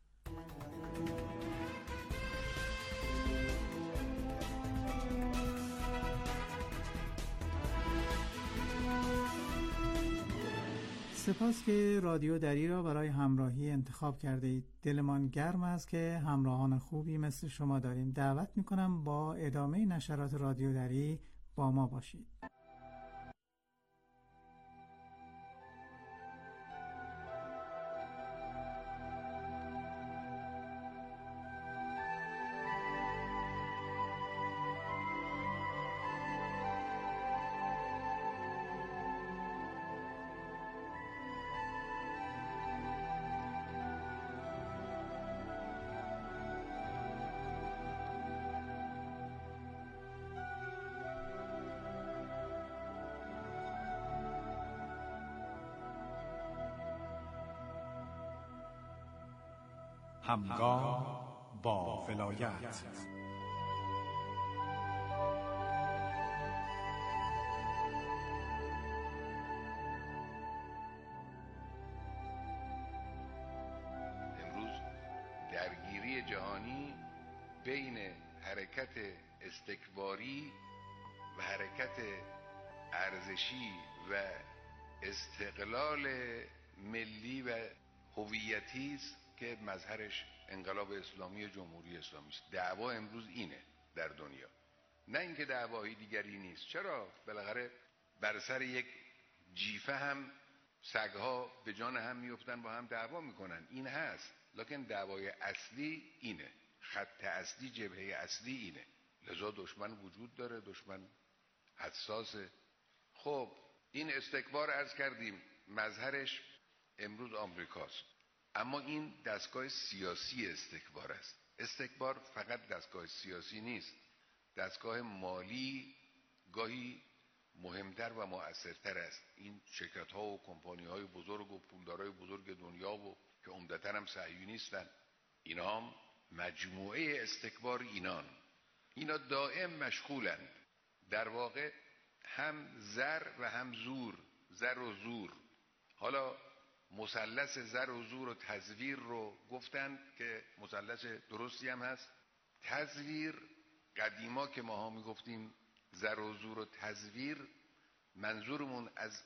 سپاس که رادیو دری را برای همراهی انتخاب کرده اید. دلمان گرم است که همراهان خوبی مثل شما داریم. دعوت میکنم با ادامه نشرات رادیو دری با ما باشید. همگام با ولایت. امروز درگیری جهانی بین حرکت استکباری و حرکت ارزشی و استقلال ملی و هویتی است که مظهرش انقلاب اسلامی و جمهوری اسلامی است. دعوا امروز اینه در دنیا، نه اینکه دعوای دیگری نیست. چرا؟ بالاخره بر سر یک جیفه هم سگها به جان هم میافتن، با هم دعوا میکنن، این هست. لکن دعوای اصلی اینه، خط اصلی، جبهه اصلی اینه. لذا دشمن وجود داره، دشمن حساسه. خب این استکبار عرض کردیم مظهرش امروز آمریکاست، اما این دستگاه سیاسی استکبار است. استکبار فقط دستگاه سیاسی نیست، دستگاه مالی گاهی مهمتر و مؤثرتر است. این شرکت ها و کمپانی های بزرگ و پولدارای بزرگ دنیا و که عمدتاً هم صهیونیستن، اینا هم مجموعه استکبار اینان. اینا دائم مشغولند، در واقع هم زر و هم زور، زر و زور. حالا مثلث زر و زور و تزویر رو گفتن که مثلث درستی هم هست. تزویر قدیما که ماها میگفتیم زر و زور و تزویر، منظورمون از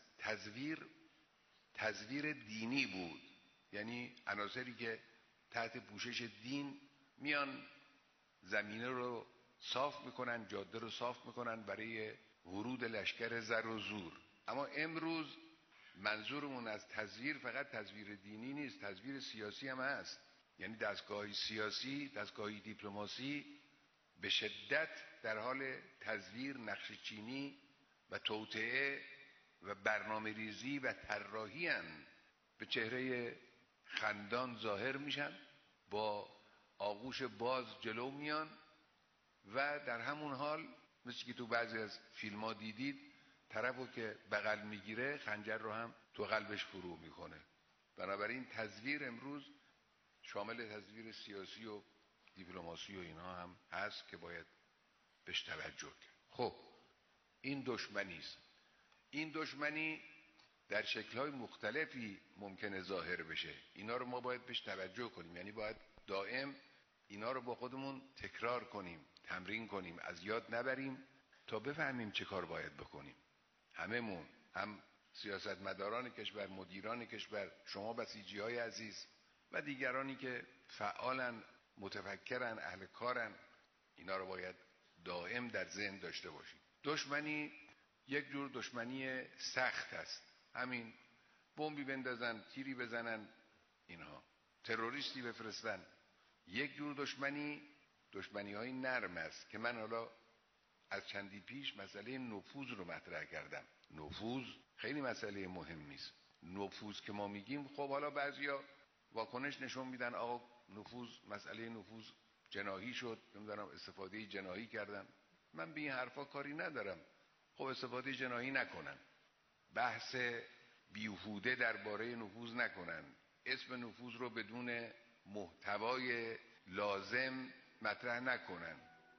تزویر دینی بود، یعنی عناصری که تحت پوشش دین میان زمینه رو صاف میکنن، جاده رو صاف میکنن برای ورود لشکر زر و زور. اما امروز منظورمون از تزویر فقط تزویر دینی نیست، تزویر سیاسی هم هست. یعنی دستگاهی سیاسی، دستگاهی دیپلماسی به شدت در حال تزویر، نقشه چینی و توطئه و برنامه ریزی و طراحی هستند. به چهره خندان ظاهر میشن، با آغوش باز جلو میان و در همون حال مثل که تو بعضی از فیلم ها دیدید، طرفو که بغل میگیره خنجر رو هم تو قلبش فرو میکنه. بنابراین تزویر امروز شامل تزویر سیاسی و دیپلماسی و اینها هم هست که باید بهش توجه کرد. خب این دشمنی است. این دشمنی در شکل‌های مختلفی ممکنه ظاهر بشه. اینا رو ما باید بهش توجه کنیم، یعنی باید دائم اینا رو با خودمون تکرار کنیم، تمرین کنیم، از یاد نبریم تا بفهمیم چه کار باید بکنیم. هممون، هم سیاستمداران کشور، مدیران کشور، شما بسیجی‌های عزیز و دیگرانی که فعالن، متفکرن، اهل کارن، اینا رو باید دائم در ذهن داشته باشیم. دشمنی یک جور دشمنی سخت است. همین بمبی بندازن، تیری بزنن، اینها تروریستی بفرستن. یک جور دشمنی‌های نرم است که من حالا از چندی پیش مسئله نفوذ رو مطرح کردم. نفوذ خیلی مسئله مهمی است. نفوذ که ما میگیم، خب حالا بعضیا واکنش نشون میدن آقا نفوذ، مسئله نفوذ جناحی شد، نمیدونم استفاده جناحی کردن. من به این حرفا کاری ندارم. خب استفاده جناحی نکنن، بحث بیهوده درباره نفوذ نکنن، اسم نفوذ رو بدون محتوای لازم مطرح نکنن.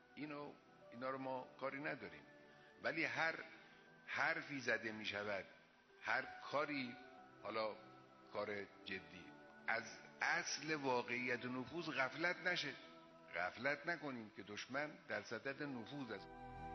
اینا رو ما کاری نداریم. ولی هر حرفی زده می شود، هر کاری، حالا کار جدی، از اصل واقعیت نفوذ غفلت نشه. غفلت نکنیم که دشمن در صدد نفوذ است.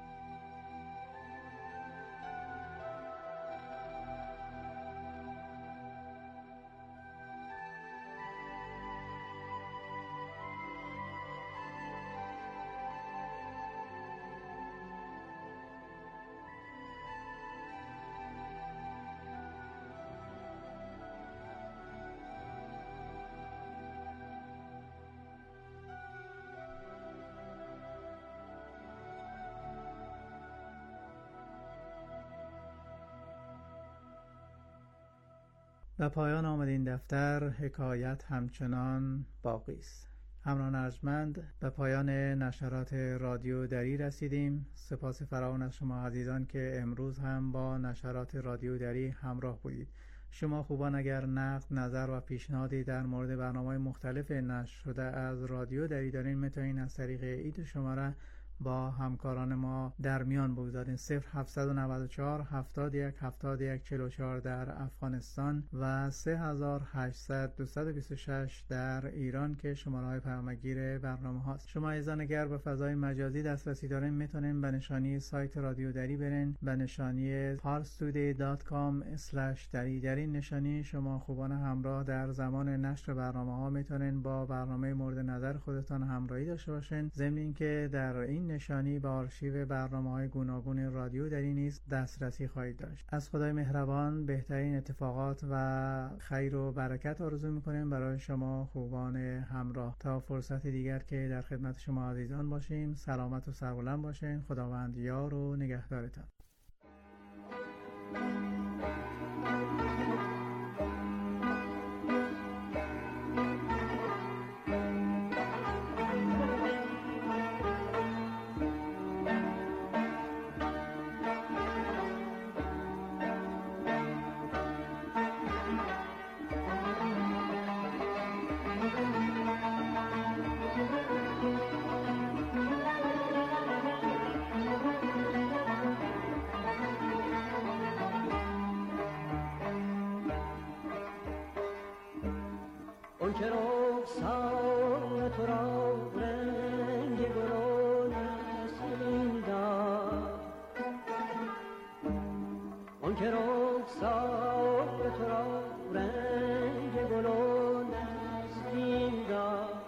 و پایان آمد این دفتر. حکایت همچنان باقی است. همراهان ارجمند، به پایان نشرات رادیو دری رسیدیم. سپاس فراوان از شما عزیزان که امروز هم با نشرات رادیو دری همراه بودید. شما خوبان اگر نقد، نظر و پیشنهادی در مورد برنامه‌های مختلف نشر شده از رادیو دری دارین، میتونین از طریق ایت شماره با همکاران ما در میان بگذارین. 0794 71 71 44 در افغانستان و 3800 226 در ایران که شماره های پیامگیر برنامه هاست. شما ایزان اگر به فضای مجازی دسترسی دارین، میتونین به نشانی سایت رادیو دری برین، به نشانی parstoday.com/dari. در این نشانی شما خوبان همراه در زمان نشر برنامه ها میتونین با برنامه مورد نظر خودتان همراهی داشته باشین. ضمن اینکه در این نشانی به آرشیو برنامه‌های گوناگون رادیو دری نیز دسترسی خواهید داشت. از خدای مهربان بهترین اتفاقات و خیر و برکت آرزو می‌کنیم برای شما خوبان همراه. تا فرصت دیگر که در خدمت شما عزیزان باشیم، سلامت و سربلند باشین. خداوند یار و نگهدارتان. آن که رخسار تو را رنگ گل و نسرین داد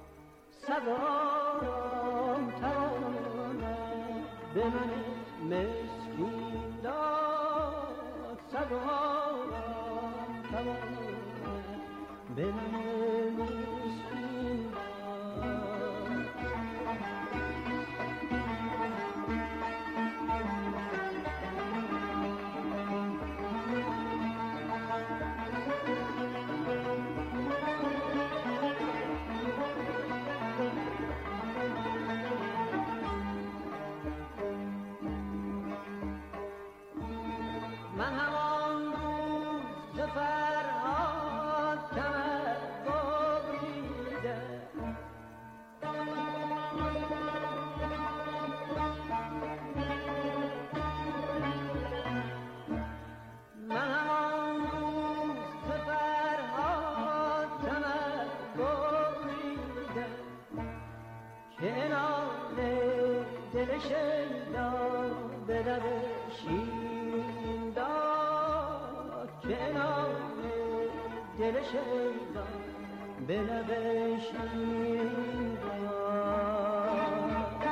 سوارم تواند به من مسکین داد سوارم تواند به من مسکین من همان روز فرهاد کمر ببریده من همان روز فرهاد کمر ببریده که نام دل شیدا به لب شیرین داد که نام دل شیدا به لب شیرین داد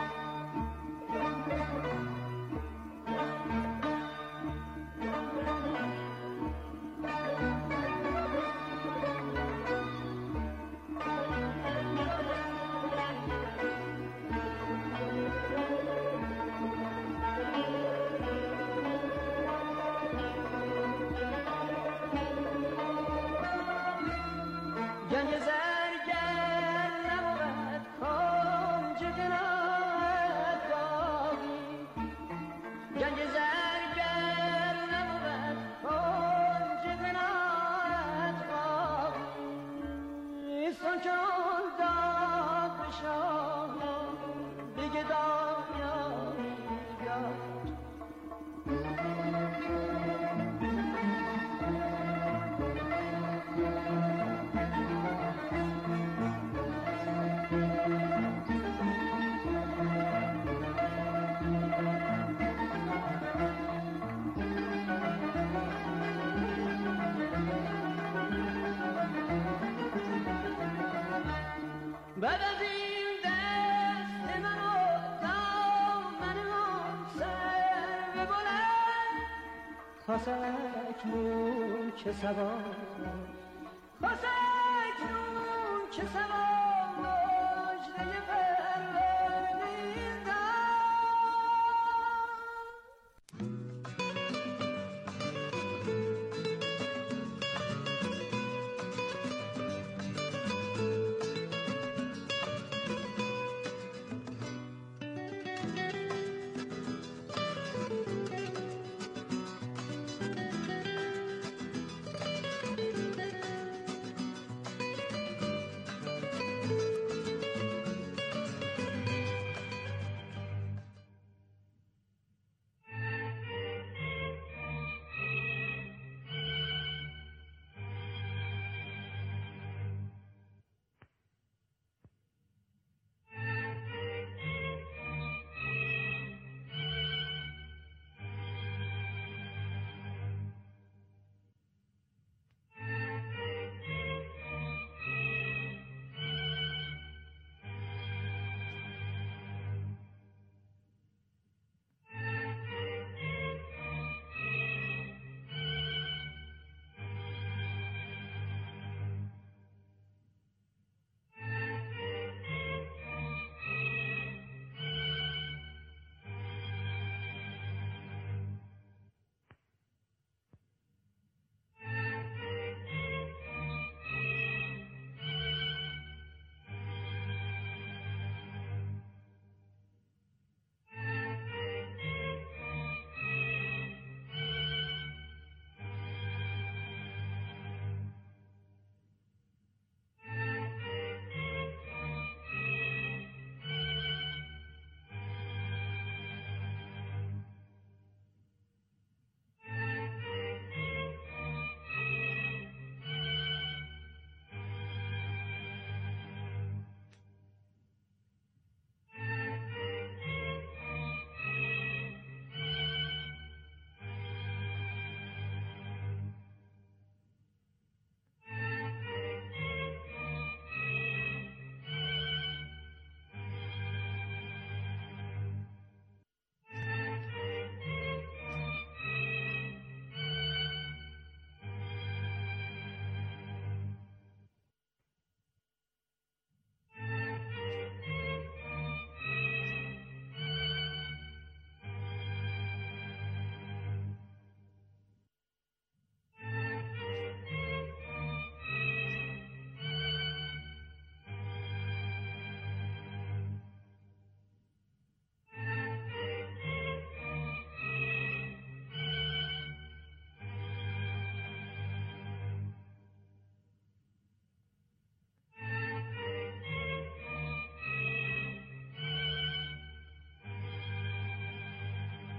جنگ زرگر نبود کنج قناعت باقی جنگ زرگر نبود کنج قناعت باقی سان چون داد به شاه بگه دایانی داد بعد از این دست من و دامن من سر به بلند خواست اکنون چه سوار خواست اکنون چه سوار